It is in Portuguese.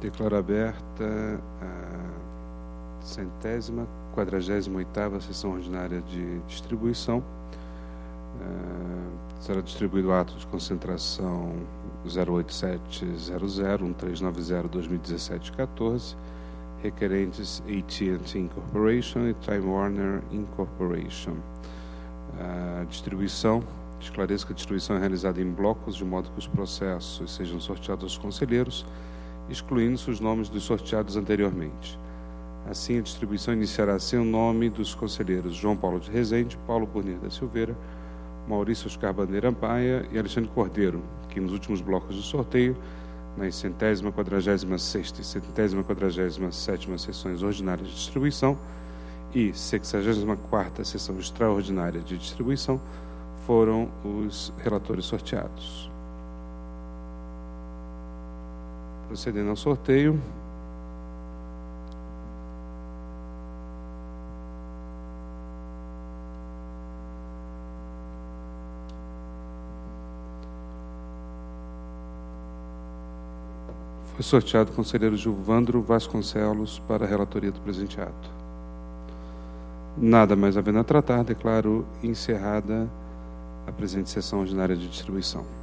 Declaro aberta a 148ª sessão ordinária de distribuição. Será distribuído o ato de concentração 08700-1390-2017-14, requerentes AT&T Incorporation e Time Warner Incorporation. A distribuição, esclareço que a distribuição é realizada em blocos, de modo que os processos sejam sorteados aos conselheiros, excluindo-se os nomes dos sorteados anteriormente. Assim, a distribuição iniciará sem o nome dos conselheiros João Paulo de Rezende, Paulo Burnier da Silveira, Maurício Oscar Bandeira Ambaia e Alexandre Cordeiro, que nos últimos blocos do sorteio, nas 146ª e 147ª sessões ordinárias de distribuição e 64ª sessão extraordinária de distribuição, foram os relatores sorteados. Procedendo ao sorteio, foi sorteado o conselheiro Gilvandro Vasconcelos para a relatoria do presente ato. Nada mais havendo a tratar, declaro encerrada a presente sessão ordinária de distribuição.